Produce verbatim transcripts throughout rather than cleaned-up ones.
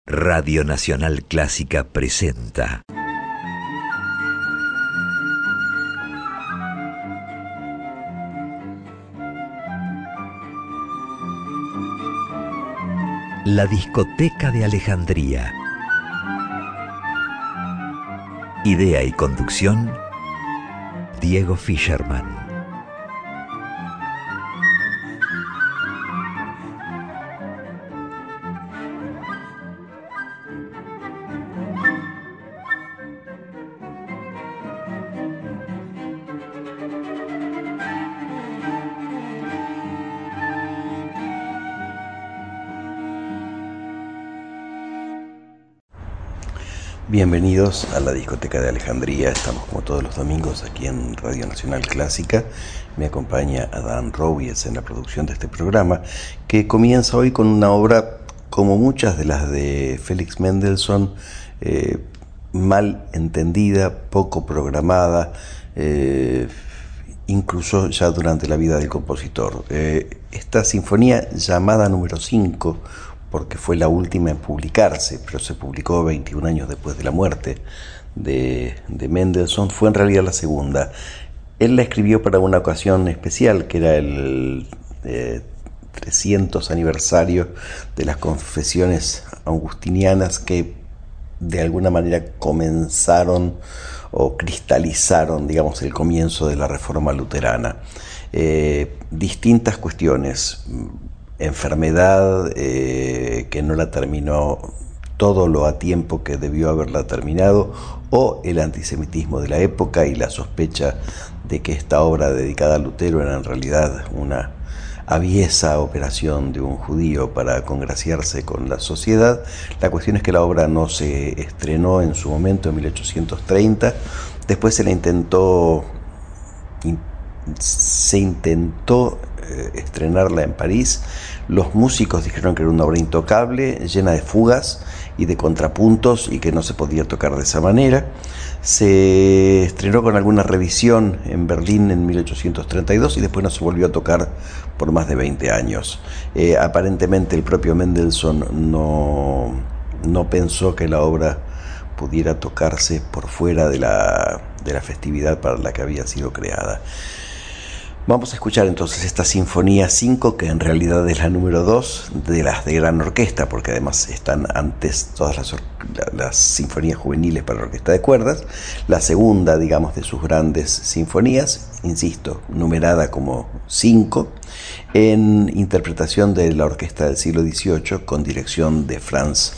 Radio Nacional Clásica presenta La Discoteca de Alejandría. Idea y conducción, Diego Fischerman. Bienvenidos a la Discoteca de Alejandría. Estamos como todos los domingos aquí en Radio Nacional Clásica. Me acompaña Adán Robies en la producción de este programa, que comienza hoy con una obra como muchas de las de Félix Mendelssohn, eh, mal entendida, poco programada, eh, incluso ya durante la vida del compositor. Eh, esta sinfonía, llamada número cinco, porque fue la última en publicarse, pero se publicó veintiún años después de la muerte de, de Mendelssohn, fue en realidad la segunda. Él la escribió para una ocasión especial, que era el eh, trescientos aniversario de las confesiones augustinianas, que de alguna manera comenzaron o cristalizaron, digamos, el comienzo de la Reforma luterana. Eh, distintas cuestiones: enfermedad eh, que no la terminó todo lo a tiempo que debió haberla terminado, o el antisemitismo de la época y la sospecha de que esta obra dedicada a Lutero era en realidad una aviesa operación de un judío para congraciarse con la sociedad. La cuestión es que la obra no se estrenó en su momento, en mil ochocientos treinta. Después se la intentó se intentó eh, estrenarla en París. Los músicos dijeron que era una obra intocable, llena de fugas y de contrapuntos, y que no se podía tocar de esa manera. Se estrenó con alguna revisión en Berlín en mil ochocientos treinta y dos y después no se volvió a tocar por más de veinte años. Eh, aparentemente el propio Mendelssohn no, no pensó que la obra pudiera tocarse por fuera de la, de la festividad para la que había sido creada. Vamos a escuchar entonces esta Sinfonía cinco, que en realidad es la número dos de las de gran orquesta, porque además están antes todas las, las sinfonías juveniles para orquesta de cuerdas. La segunda, digamos, de sus grandes sinfonías, insisto, numerada como cinco, en interpretación de la orquesta del siglo dieciocho, con dirección de Franz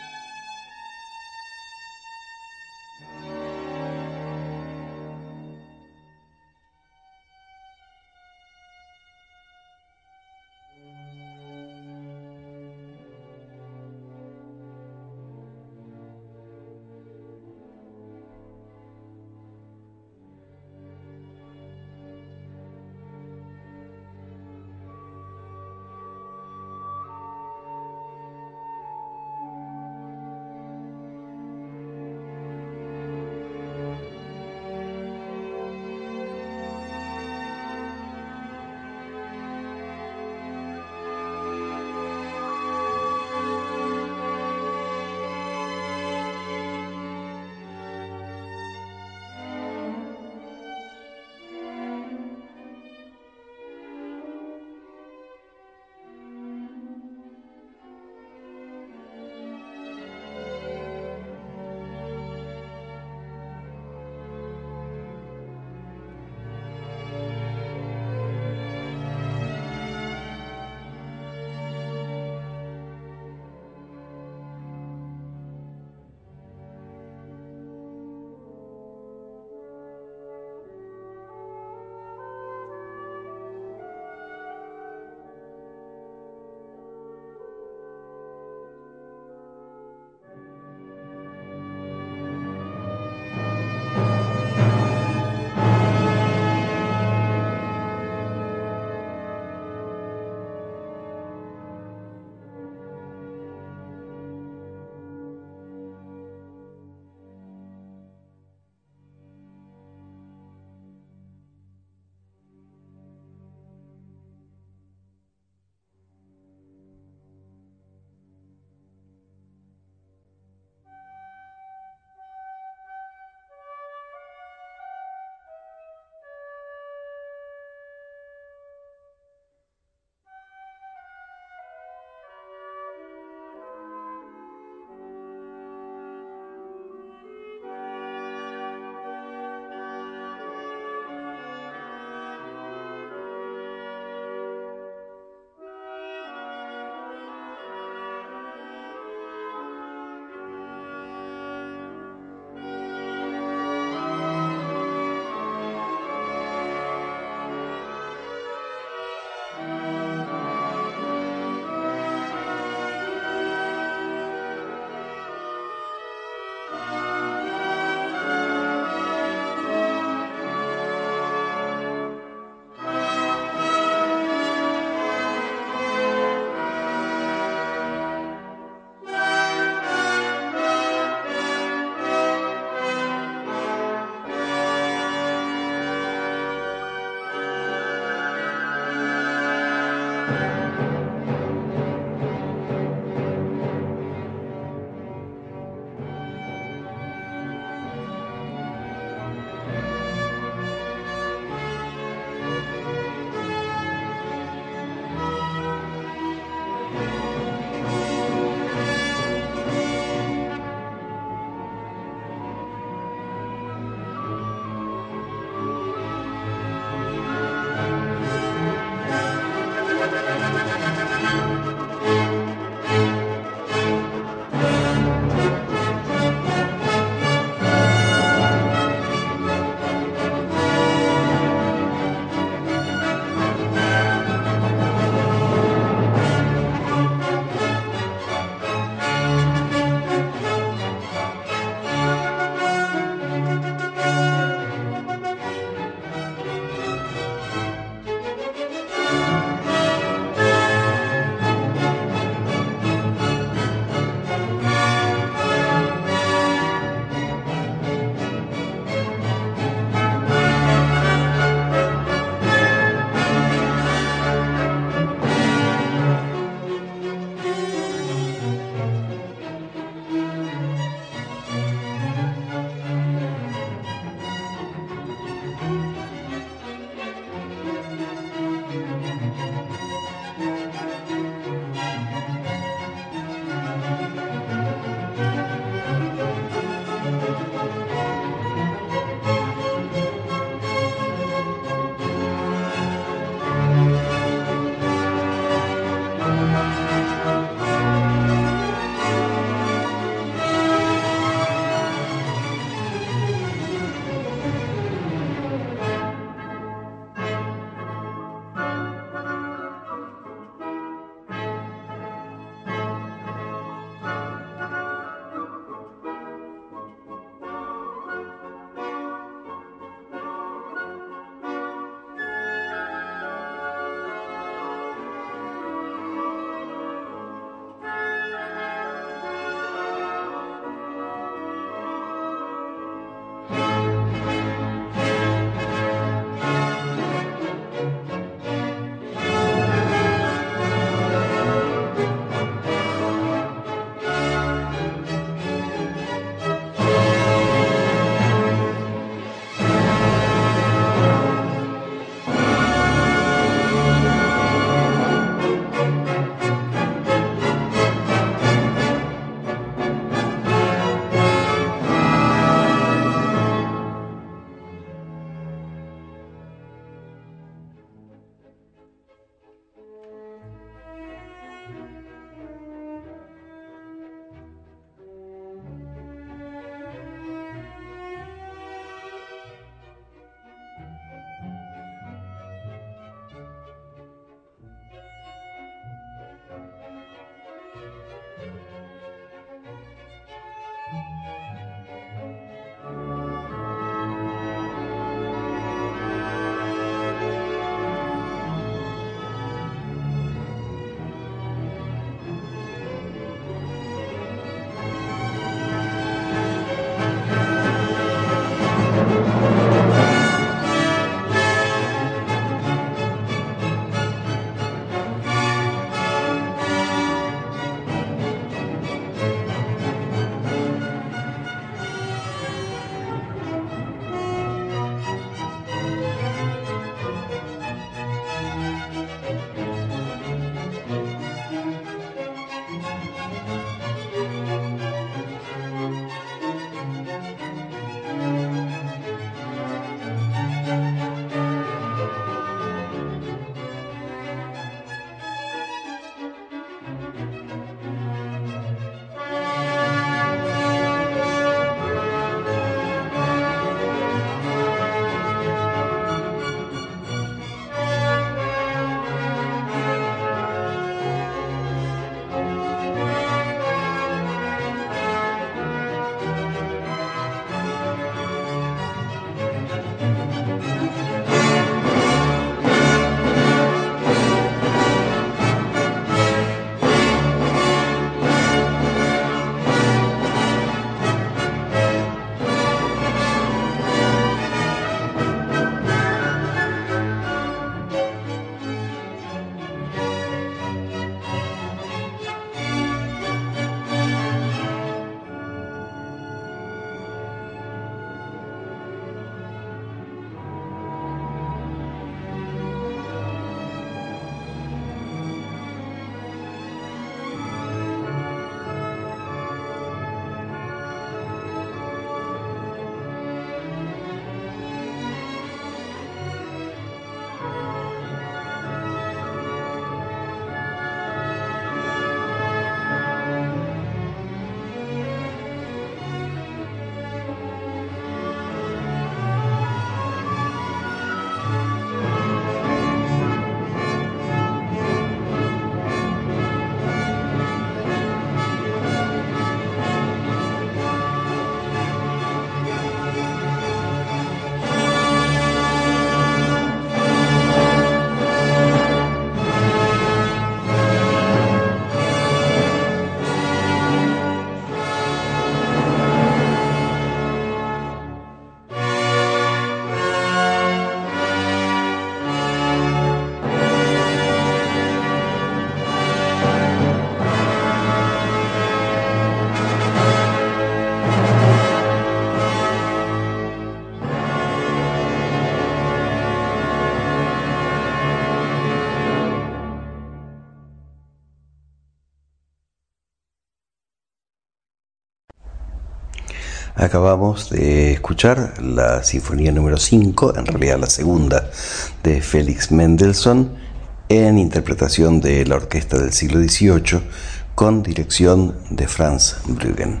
Acabamos de escuchar la Sinfonía número cinco, en realidad la segunda, de Félix Mendelssohn, en interpretación de la Orquesta del siglo dieciocho, con dirección de Franz Brüggen.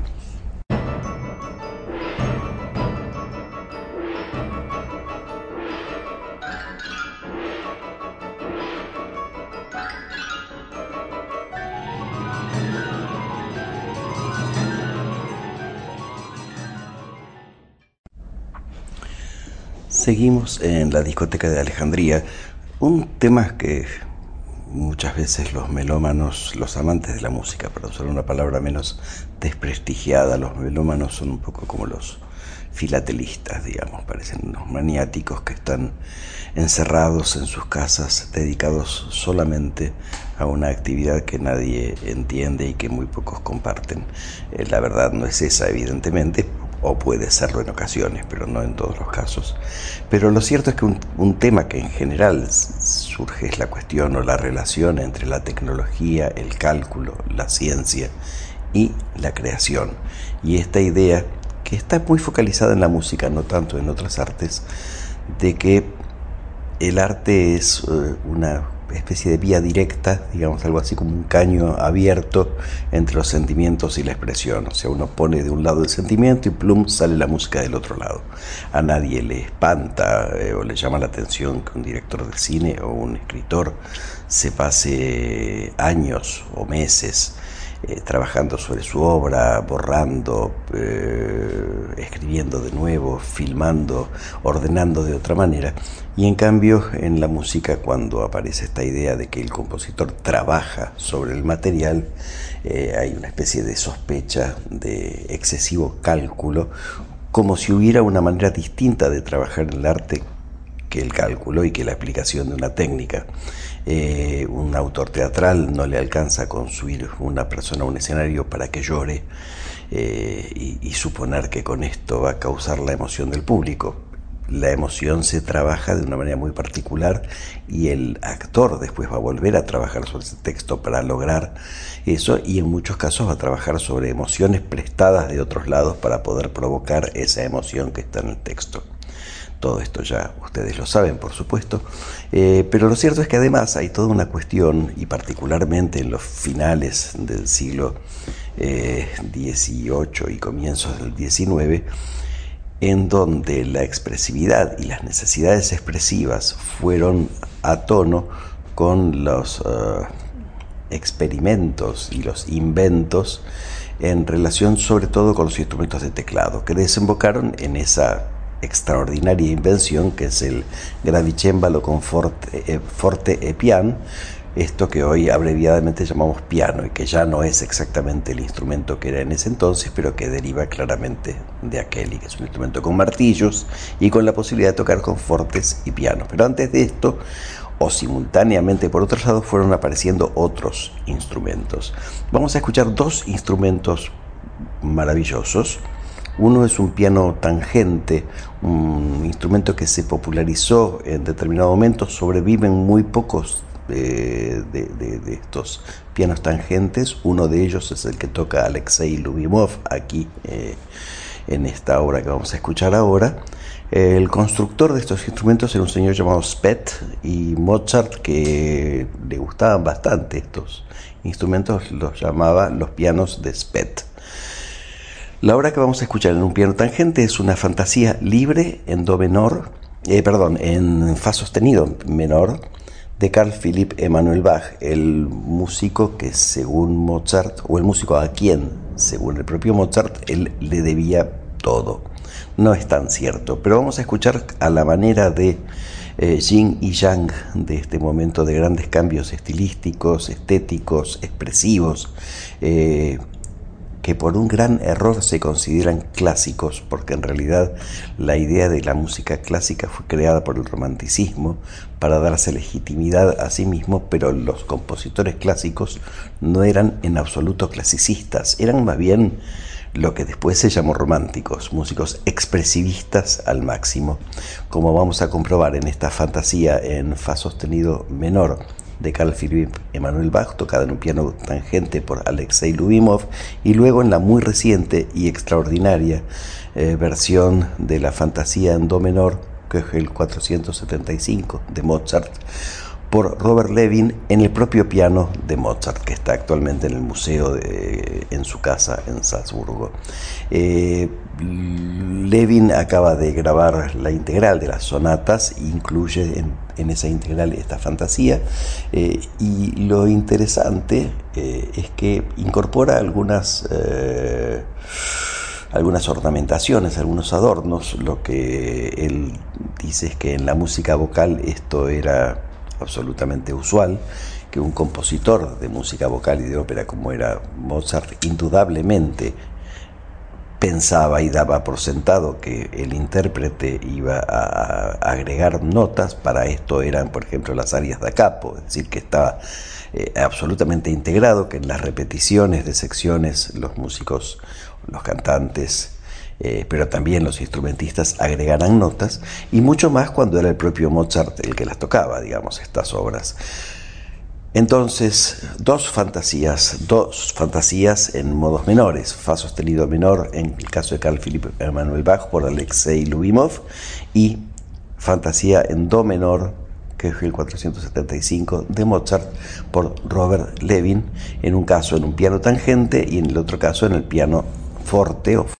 Seguimos en la discoteca de Alejandría, un tema que muchas veces los melómanos, los amantes de la música, para usar una palabra menos desprestigiada, los melómanos son un poco como los filatelistas, digamos, parecen unos maniáticos que están encerrados en sus casas, dedicados solamente a una actividad que nadie entiende y que muy pocos comparten. Eh, la verdad no es esa, evidentemente, o puede serlo en ocasiones, pero no en todos los casos. Pero lo cierto es que un, un tema que en general surge es la cuestión o la relación entre la tecnología, el cálculo, la ciencia y la creación. Y esta idea, que está muy focalizada en la música, no tanto en otras artes, de que el arte es uh, una especie de vía directa, digamos algo así como un caño abierto entre los sentimientos y la expresión. O sea, uno pone de un lado el sentimiento y plum, sale la música del otro lado. A nadie le espanta eh, o le llama la atención que un director de cine o un escritor se pase años o meses Eh, trabajando sobre su obra, borrando, eh, escribiendo de nuevo, filmando, ordenando de otra manera. Y en cambio, en la música, cuando aparece esta idea de que el compositor trabaja sobre el material, eh, hay una especie de sospecha de excesivo cálculo, como si hubiera una manera distinta de trabajar en el arte que el cálculo y que la aplicación de una técnica. Eh, un autor teatral no le alcanza a construir una persona a un escenario para que llore eh, y, y suponer que con esto va a causar la emoción del público. La emoción se trabaja de una manera muy particular y el actor después va a volver a trabajar sobre ese texto para lograr eso, y en muchos casos va a trabajar sobre emociones prestadas de otros lados para poder provocar esa emoción que está en el texto. Todo esto ya ustedes lo saben, por supuesto, eh, pero lo cierto es que además hay toda una cuestión, y particularmente en los finales del siglo eh, dieciocho y comienzos del diecinueve, en donde la expresividad y las necesidades expresivas fueron a tono con los uh, experimentos y los inventos en relación sobre todo con los instrumentos de teclado, que desembocaron en esa extraordinaria invención que es el gravicembalo con forte, eh, forte e pian, esto que hoy abreviadamente llamamos piano y que ya no es exactamente el instrumento que era en ese entonces, pero que deriva claramente de aquel, y que es un instrumento con martillos y con la posibilidad de tocar con fortes y pianos. Pero antes de esto, o simultáneamente por otros lados, fueron apareciendo otros instrumentos. Vamos a escuchar dos instrumentos maravillosos. Uno es un piano tangente, un instrumento que se popularizó en determinado momento. Sobreviven muy pocos de, de, de, de estos pianos tangentes. Uno de ellos es el que toca Alexei Lubimov aquí eh, en esta obra que vamos a escuchar ahora. El constructor de estos instrumentos era un señor llamado Speth, y Mozart, que le gustaban bastante estos instrumentos, los llamaba los pianos de Speth. La obra que vamos a escuchar en un piano tangente es una fantasía libre en do menor, eh, perdón, en fa sostenido menor, de Carl Philipp Emanuel Bach, el músico que según Mozart, o el músico a quien, según el propio Mozart, él le debía todo. No es tan cierto, pero vamos a escuchar a la manera de eh, yin y yang de este momento de grandes cambios estilísticos, estéticos, expresivos, eh, que por un gran error se consideran clásicos, porque en realidad la idea de la música clásica fue creada por el romanticismo para darse legitimidad a sí mismo, pero los compositores clásicos no eran en absoluto clasicistas, eran más bien lo que después se llamó románticos, músicos expresivistas al máximo, como vamos a comprobar en esta fantasía en fa sostenido menor de Carl Philipp Emanuel Bach, tocada en un piano tangente por Alexei Lubimov, y luego en la muy reciente y extraordinaria eh, versión de la fantasía en do menor, Köchel cuatrocientos setenta y cinco de Mozart, por Robert Levin en el propio piano de Mozart, que está actualmente en el museo de, en su casa en Salzburgo. Eh, Levin acaba de grabar la integral de las sonatas, incluye en, en esa integral esta fantasía, eh, y lo interesante eh, es que incorpora algunas eh, algunas ornamentaciones, algunos adornos. Lo que él dice es que en la música vocal esto era absolutamente usual, que un compositor de música vocal y de ópera como era Mozart indudablemente pensaba y daba por sentado que el intérprete iba a agregar notas. Para esto eran, por ejemplo, las arias da capo, es decir, que estaba eh, absolutamente integrado, que en las repeticiones de secciones los músicos, los cantantes, Eh, pero también los instrumentistas agregaran notas, y mucho más cuando era el propio Mozart el que las tocaba, digamos, estas obras. Entonces, dos fantasías, dos fantasías en modos menores, fa sostenido menor en el caso de Carl Philipp Emanuel Bach por Alexei Lubimov, y fantasía en do menor, Köchel cuatrocientos setenta y cinco de Mozart por Robert Levin, en un caso en un piano tangente y en el otro caso en el piano forte o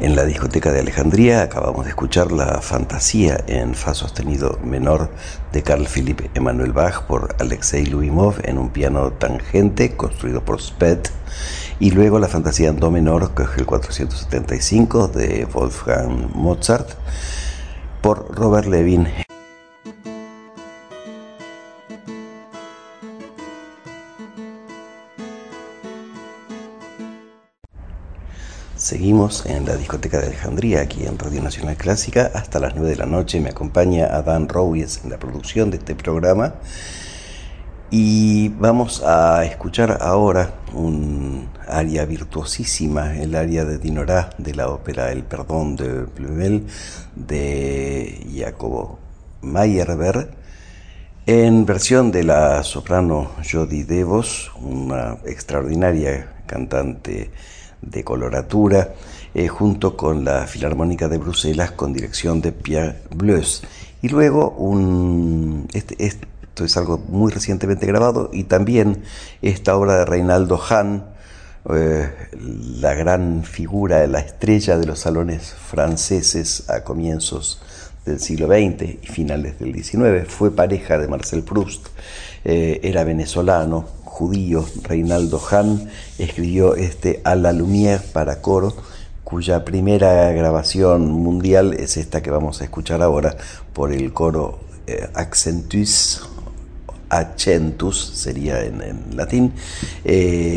En la discoteca de Alejandría acabamos de escuchar la Fantasía en fa sostenido menor de Carl Philipp Emanuel Bach por Alexei Luimov en un piano tangente construido por Speth, y luego la Fantasía en do menor, que es el cuatrocientos setenta y cinco de Wolfgang Mozart por Robert Levin. Seguimos en la discoteca de Alejandría, aquí en Radio Nacional Clásica, hasta las nueve de la noche. Me acompaña Adán Rowies en la producción de este programa. Y vamos a escuchar ahora un aria virtuosísima, el aria de Dinorah de la ópera El Perdón de Blumel de Jacobo Meyerbeer, en versión de la soprano Jody DeVos, una extraordinaria cantante de coloratura, eh, junto con la Filarmónica de Bruselas con dirección de Pierre Bleus. Y luego un este, esto es algo muy recientemente grabado, y también esta obra de Reinaldo Hahn, eh, la gran figura, la estrella de los salones franceses a comienzos del siglo veinte y finales del diecinueve, fue pareja de Marcel Proust, eh, era venezolano, judío. Reinaldo Hahn escribió este A la Lumière para coro, cuya primera grabación mundial es esta que vamos a escuchar ahora por el coro eh, Accentus, Accentus sería en, en latín. Eh,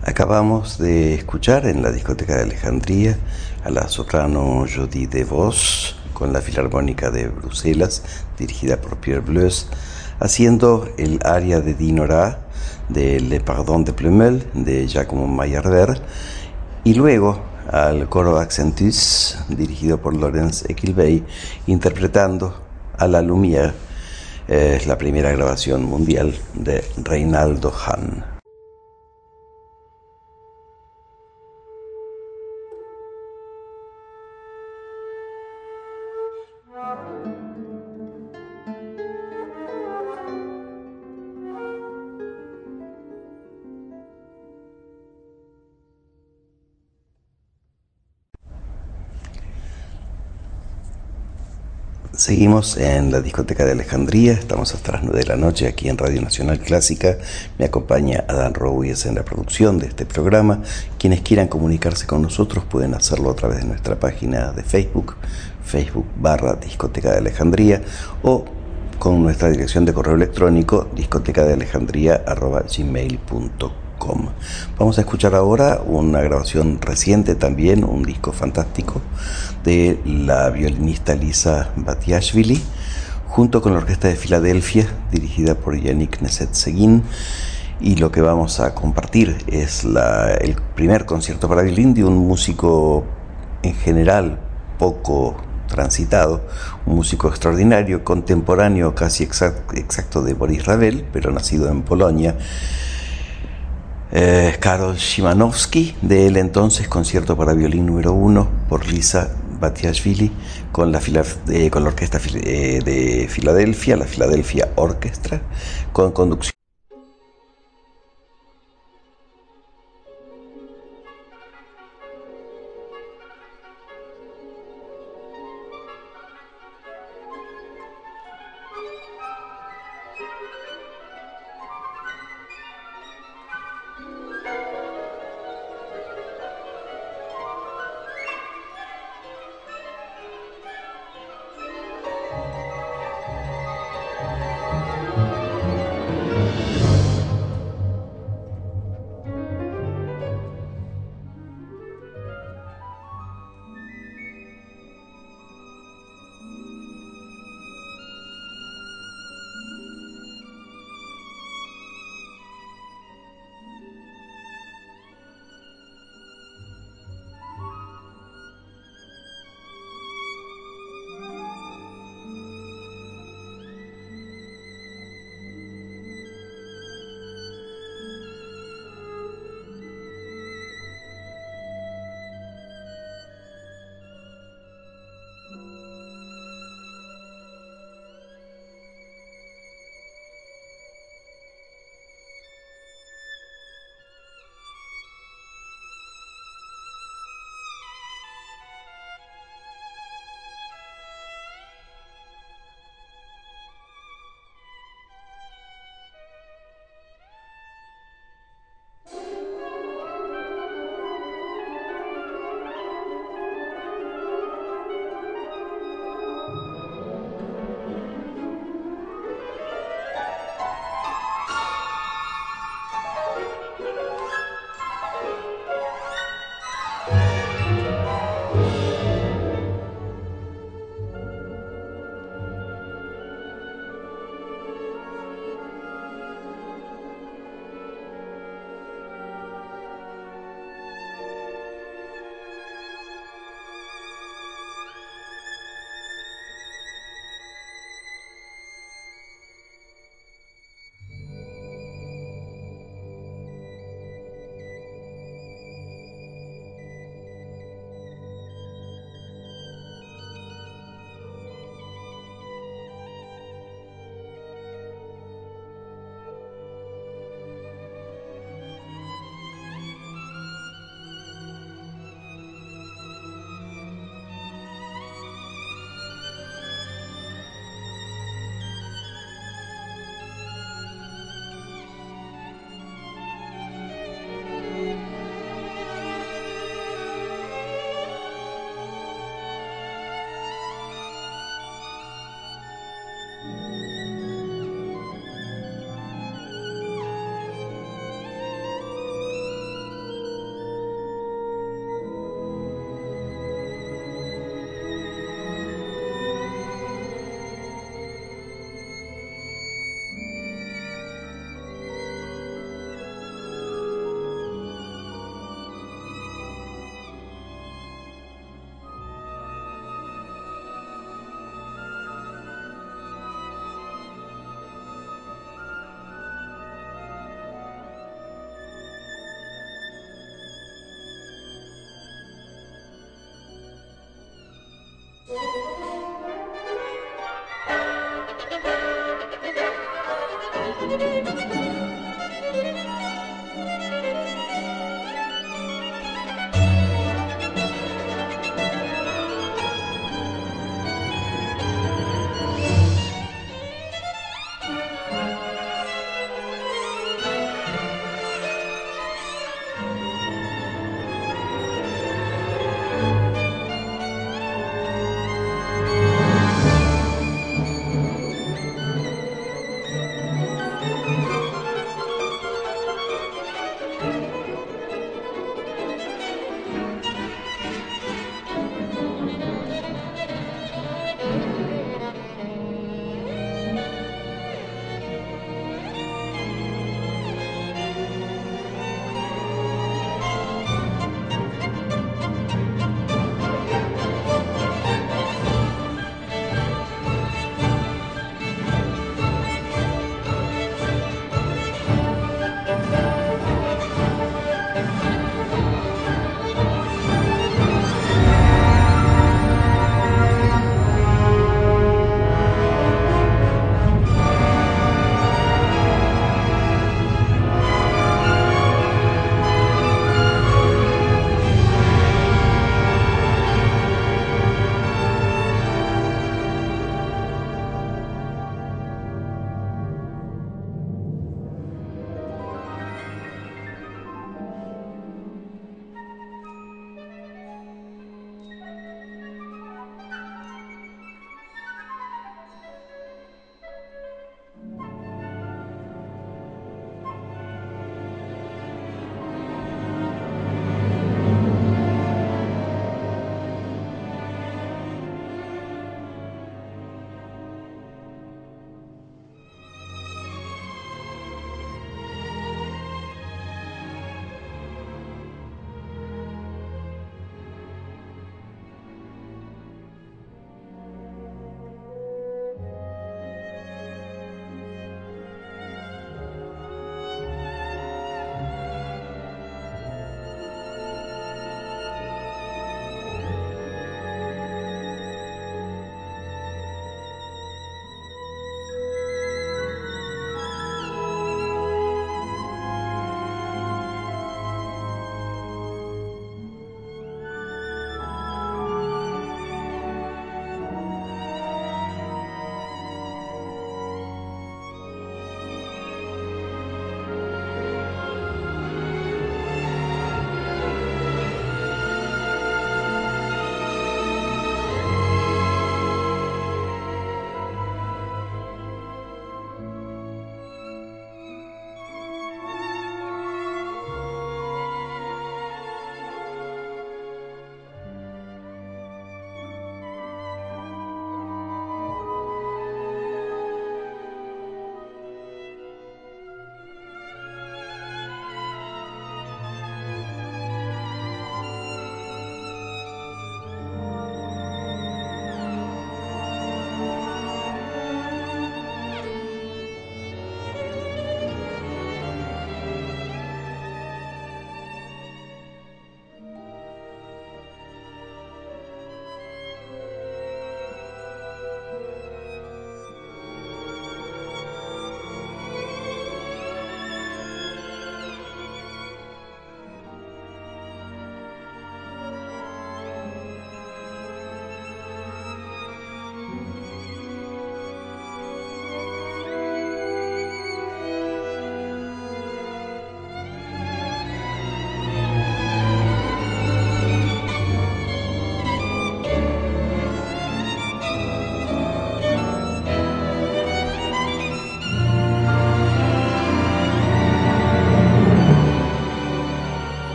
Acabamos de escuchar en la discoteca de Alejandría a la soprano Jodie DeVos con la Filarmónica de Bruselas, dirigida por Pierre Bleus, haciendo el aria de Dinora de Le Pardon de Plumel de Giacomo Meyerbeer, y luego al coro Accentus, dirigido por Laurence Equilbey, interpretando a la Lumière, eh, es la primera grabación mundial de Reinaldo Hahn. Seguimos en la discoteca de Alejandría, estamos hasta las nueve de la noche aquí en Radio Nacional Clásica. Me acompaña Adán Rowies en la producción de este programa. Quienes quieran comunicarse con nosotros pueden hacerlo a través de nuestra página de Facebook, Facebook barra Discoteca de Alejandría, o con nuestra dirección de correo electrónico discoteca de alejandría arroba gmail punto com. Vamos a escuchar ahora una grabación reciente también, un disco fantástico de la violinista Lisa Batiashvili, junto con la Orquesta de Filadelfia, dirigida por Yannick Nézet-Séguin. Y lo que vamos a compartir es la, el primer concierto para violín de un músico en general poco transitado, un músico extraordinario, contemporáneo casi exact, exacto de Boris Ravel, pero nacido en Polonia, eh, Karol Szymanowski, de él entonces concierto para violín número uno por Lisa Batiashvili con la, fila, eh, con la Orquesta eh, de Filadelfia, la Philadelphia Orchestra, con conducción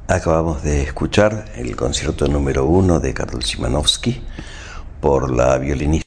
Acabamos de escuchar el concierto número uno de Karol Szymanowski por la violinista.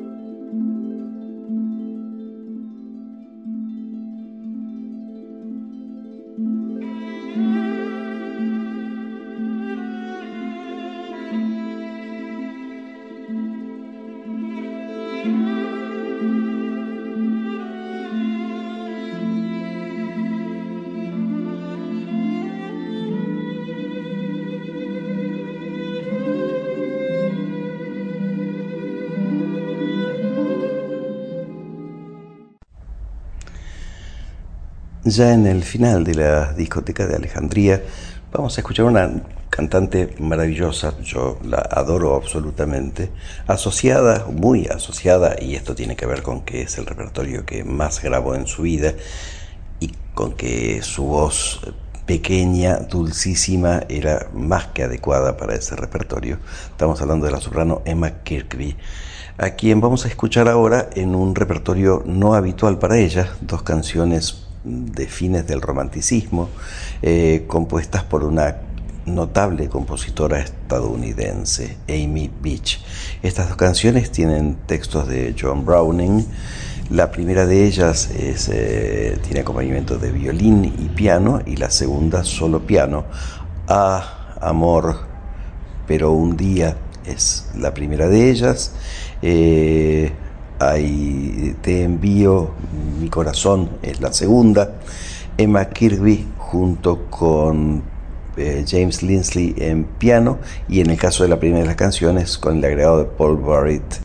Ya en el final de la discoteca de Alejandría vamos a escuchar una cantante maravillosa, yo la adoro absolutamente, asociada, muy asociada, y esto tiene que ver con que es el repertorio que más grabó en su vida y con que su voz pequeña, dulcísima, era más que adecuada para ese repertorio. Estamos hablando de la soprano Emma Kirkby, a quien vamos a escuchar ahora en un repertorio no habitual para ella, dos canciones de fines del romanticismo, eh, compuestas por una notable compositora estadounidense, Amy Beach. Estas dos canciones tienen textos de John Browning. La primera de ellas es, eh, tiene acompañamiento de violín y piano, y la segunda solo piano. Ah, amor, pero un día es la primera de ellas. Eh, Hay, te envío mi corazón es la segunda. Emma Kirkby junto con eh, James Linsley en piano, y en el caso de la primera de las canciones con el agregado de Paul Barrett.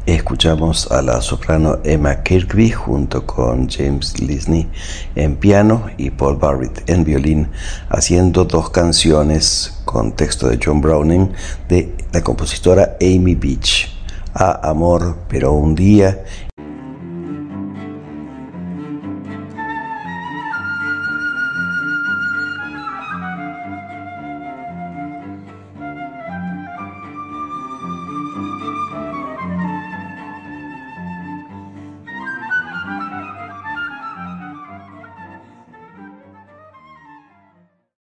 Escuchamos a la soprano Emma Kirkby junto con James Lisney en piano y Paul Barrett en violín, haciendo dos canciones con texto de John Browning de la compositora Amy Beach, A Amor pero un día